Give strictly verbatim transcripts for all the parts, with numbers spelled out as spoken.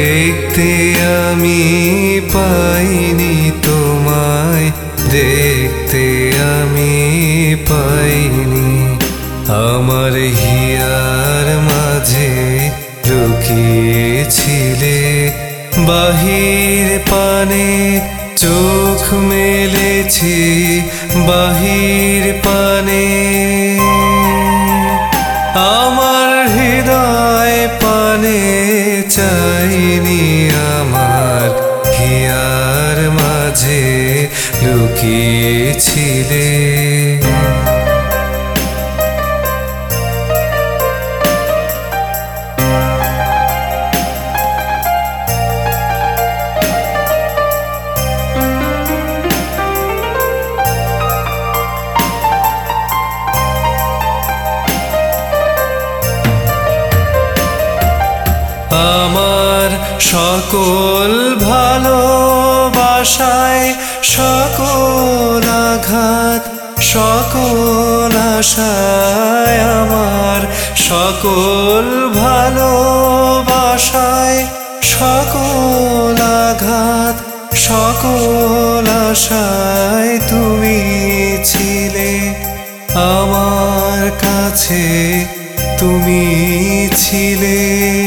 দেখতে আমি পাইনি তোমায়, দেখতে আমি পাইনি। আমার হিয়ার মাঝে লুকিয়েছিলে, বাহির পানে চোখ মেলেছি, বাহির পানে। আমার হৃদয় পানে চাইনি, আমার হিয়ার মাঝে লুকিয়েছিলে। আমার সকল ভালোবাসায় সকল আঘাত, সকল আশায়, আমার সকল ভালোবাসায় সকল আঘাত, সকল আশায় তুমি ছিলে। আমার কাছে তুমি ছিলে,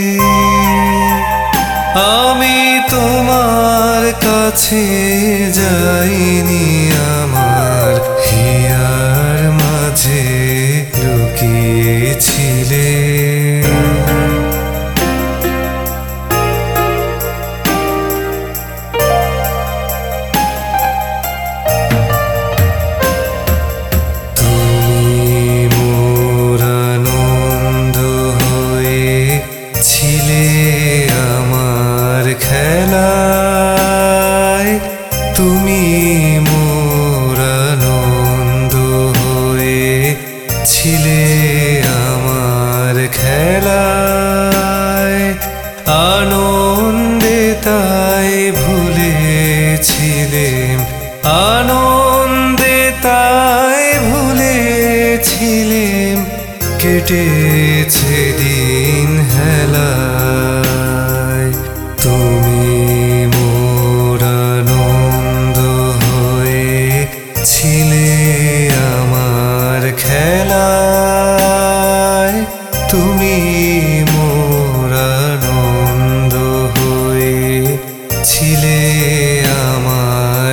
আমি তোমার কাছে যাইনি, আমার হিয়ার মাঝে লুকিয়েছিলে। তুমি মোর আনন্দ হয়ে ছিলে আমার খেলায়, আনন্দে তাই ভুলেছিলেম, আনন্দে তাই ভুলেছিলেম, কেটেছে দিন হেলায়। তুমি ছিলে আমার খেলায়, তুমি মোর আনন্দ হয়ে ছিলে আমার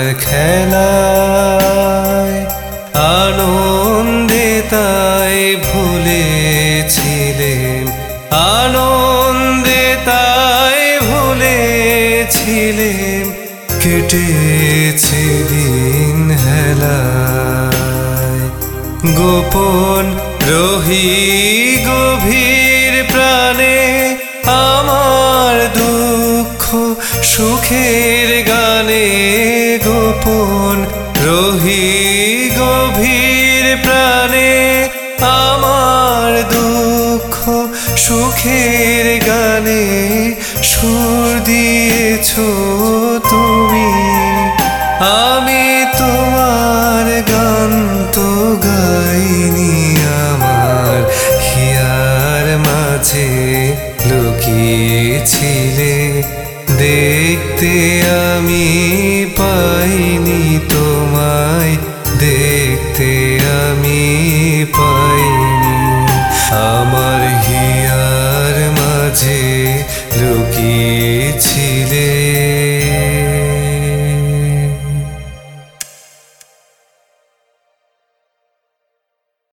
খেলায়, আনন্দে তাই ভুলেছিলেম, আনন্দে তাই ভুলেছিলেম, কেটেছে দিন হেলায়। গোপন রহি গভীর প্রাণে আমার দুঃখ সুখের গানে, গোপন রহি গভীর প্রাণে আমার দুঃখ সুখের গানে, সুর দিয়েছ তুমি। আমি তোমার গান তো গাইনি, আমার হিয়ার মাঝে লুকিয়েছিলে, দেখতে আমি পাইনি তোমায়, দেখতে আমি পাইনি। আমার